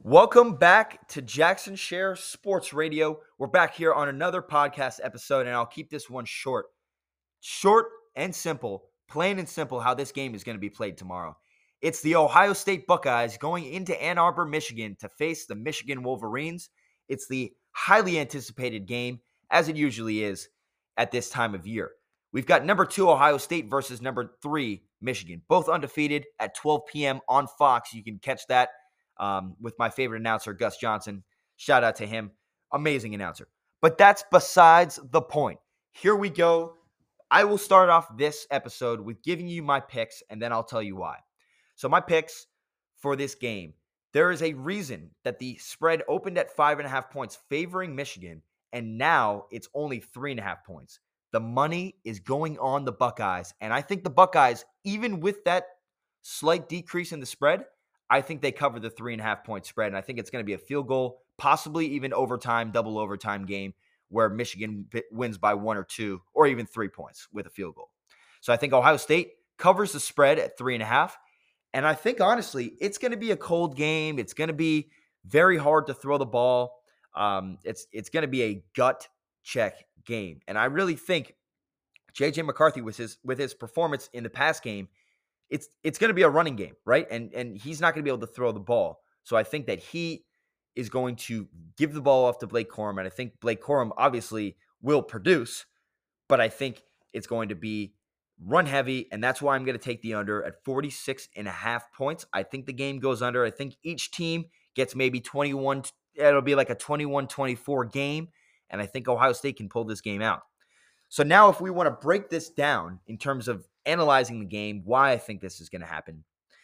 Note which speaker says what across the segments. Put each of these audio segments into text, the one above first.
Speaker 1: Welcome back to Jackson Share Sports Radio. We're back here on another podcast episode, and I'll keep this one short. Short and simple, plain and simple how this game is going to be played tomorrow. It's the Ohio State Buckeyes going into Ann Arbor, Michigan to face the Michigan Wolverines. It's the highly anticipated game, as it usually is at this time of year. We've got number 2 Ohio State versus number 3 Michigan, both undefeated at 12 p.m. on Fox. You can catch that with my favorite announcer, Gus Johnson. Shout out to him. Amazing announcer. But that's besides the point. Here we go. I will start off this episode with giving you my picks, and then I'll tell you why. So my picks for this game, there is a reason that the spread opened at 5.5 points favoring Michigan, and now it's only 3.5 points. The money is going on the Buckeyes, and I think the Buckeyes, even with that slight decrease in the spread, I think they cover the 3.5 point spread, and I think it's going to be a field goal, possibly even overtime, double overtime game where Michigan wins by 1 or 2 or even 3 points with a field goal. So I think Ohio State covers the spread at 3.5, and I think, honestly, it's going to be a cold game. It's going to be very hard to throw the ball. It's going to be a gut check game, and I really think J.J. McCarthy with his performance in the past game, it's going to be a running game, right? And he's not going to be able to throw the ball. So I think that he is going to give the ball off to Blake Corum, and I think Blake Corum obviously will produce, but I think it's going to be run heavy, and that's why I'm going to take the under at 46.5 points. I think the game goes under. I think each team gets maybe 21. It'll be like a 21-24 game, and I think Ohio State can pull this game out. So now if we want to break this down in terms of analyzing the game, why I think this is going to happen.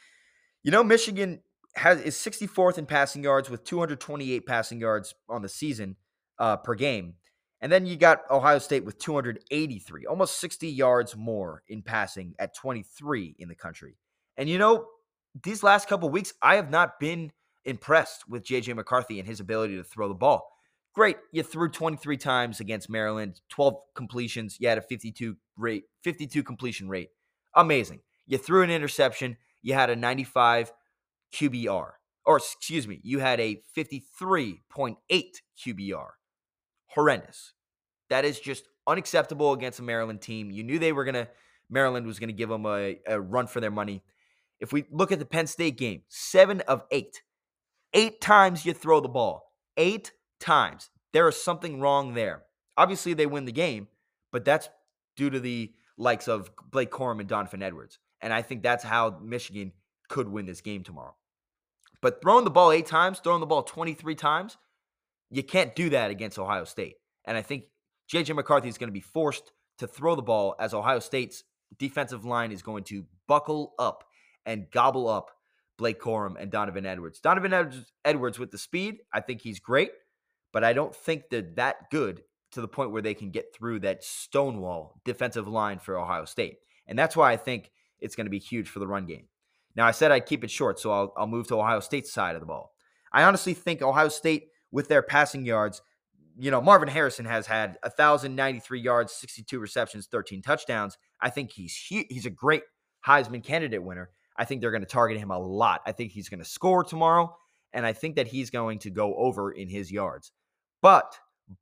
Speaker 1: Michigan is 64th in passing yards with 228 passing yards on the season per game. And then you got Ohio State with 283, almost 60 yards more in passing at 23 in the country. And these last couple of weeks, I have not been impressed with J.J. McCarthy and his ability to throw the ball. Great, you threw 23 times against Maryland, 12 completions. You had a 52 completion rate. Amazing. You threw an interception. You had a 95 QBR. Or, excuse me, you had a 53.8 QBR. Horrendous. That is just unacceptable against a Maryland team. You knew Maryland was going to give them a run for their money. If we look at the Penn State game, 7 of 8. 8 times you throw the ball. 8 times. There is something wrong there. Obviously, they win the game, but that's due to the likes of Blake Corum and Donovan Edwards. And I think that's how Michigan could win this game tomorrow. But throwing the ball 8 times, throwing the ball 23 times, you can't do that against Ohio State. And I think J.J. McCarthy is going to be forced to throw the ball as Ohio State's defensive line is going to buckle up and gobble up Blake Corum and Donovan Edwards. Donovan Edwards with the speed, I think he's great, but I don't think they're that good to the point where they can get through that stonewall defensive line for Ohio State. And that's why I think it's going to be huge for the run game. Now, I said I'd keep it short, so I'll move to Ohio State's side of the ball. I honestly think Ohio State, with their passing yards, Marvin Harrison has had 1,093 yards, 62 receptions, 13 touchdowns. I think he's a great Heisman candidate winner. I think they're going to target him a lot. I think he's going to score tomorrow, and I think that he's going to go over in his yards. But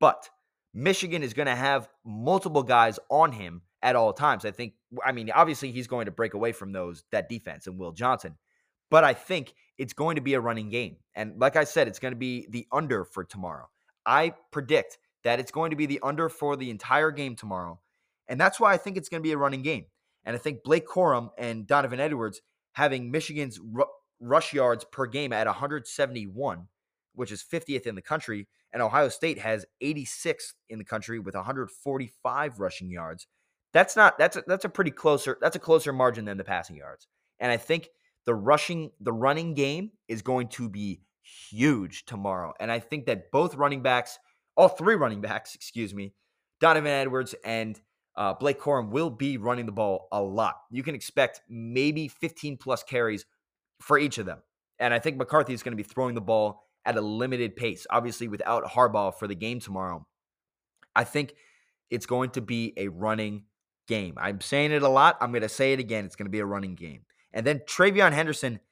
Speaker 1: Michigan is going to have multiple guys on him at all times. Obviously he's going to break away from that defense and Will Johnson. But I think it's going to be a running game. And like I said, it's going to be the under for tomorrow. I predict that it's going to be the under for the entire game tomorrow. And that's why I think it's going to be a running game. And I think Blake Corum and Donovan Edwards having Michigan's rush yards per game at 171, which is 50th in the country, and Ohio State has 86th in the country with 145 rushing yards. That's a closer margin than the passing yards. And I think the running game is going to be huge tomorrow. And I think that all three running backs, Donovan Edwards and Blake Corum will be running the ball a lot. You can expect maybe 15 plus carries for each of them. And I think McCarthy is going to be throwing the ball at a limited pace, obviously without Harbaugh for the game tomorrow. I think it's going to be a running game. I'm saying it a lot. I'm going to say it again. It's going to be a running game. And then TreVeyon Henderson,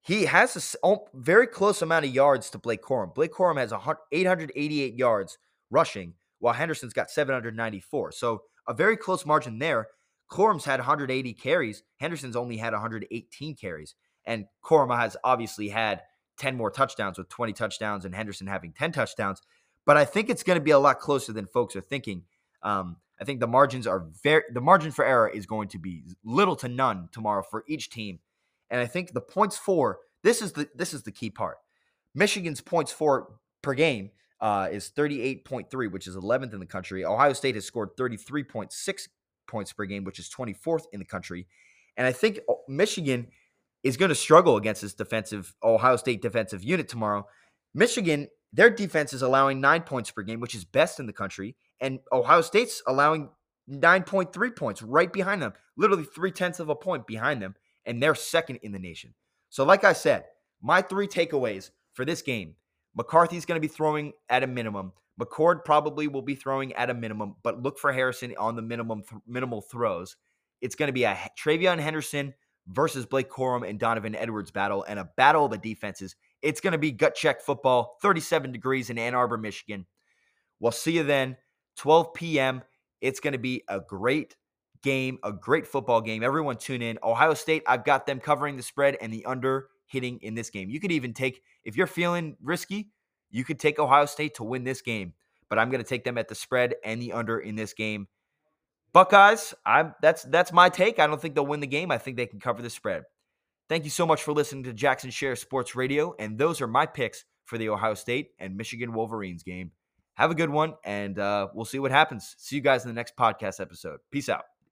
Speaker 1: He has a very close amount of yards to Blake Corum. Blake Corum has 888 yards rushing, while Henderson's got 794. So a very close margin there. Corum's had 180 carries. Henderson's only had 118 carries. And Corum has obviously had 10 more touchdowns with 20 touchdowns and Henderson having 10 touchdowns. But I think it's going to be a lot closer than folks are thinking. I think the margin for error is going to be little to none tomorrow for each team. And I think the points for this is the key part. Michigan's points for per game is 38.3, which is 11th in the country. Ohio State has scored 33.6 points per game, which is 24th in the country. And I think Michigan is going to struggle against this Ohio State defensive unit tomorrow. Michigan, their defense is allowing 9 points per game, which is best in the country. And Ohio State's allowing 9.3 points right behind them, literally 0.3 of a point behind them. And they're second in the nation. So like I said, my 3 takeaways for this game: McCarthy's going to be throwing at a minimum. McCord probably will be throwing at a minimum, but look for Harrison on the minimal throws. It's going to be a Travion Henderson versus Blake Corum and Donovan Edwards battle, and a battle of the defenses. It's going to be gut check football, 37 degrees in Ann Arbor, Michigan. We'll see you then, 12 p.m. It's going to be a great game, a great football game. Everyone tune in. Ohio State, I've got them covering the spread and the under hitting in this game. You could even take, if you're feeling risky, you could take Ohio State to win this game. But I'm going to take them at the spread and the under in this game. Buckeyes, that's my take. I don't think they'll win the game. I think they can cover the spread. Thank you so much for listening to Jackson Share Sports Radio, and those are my picks for the Ohio State and Michigan Wolverines game. Have a good one, and we'll see what happens. See you guys in the next podcast episode. Peace out.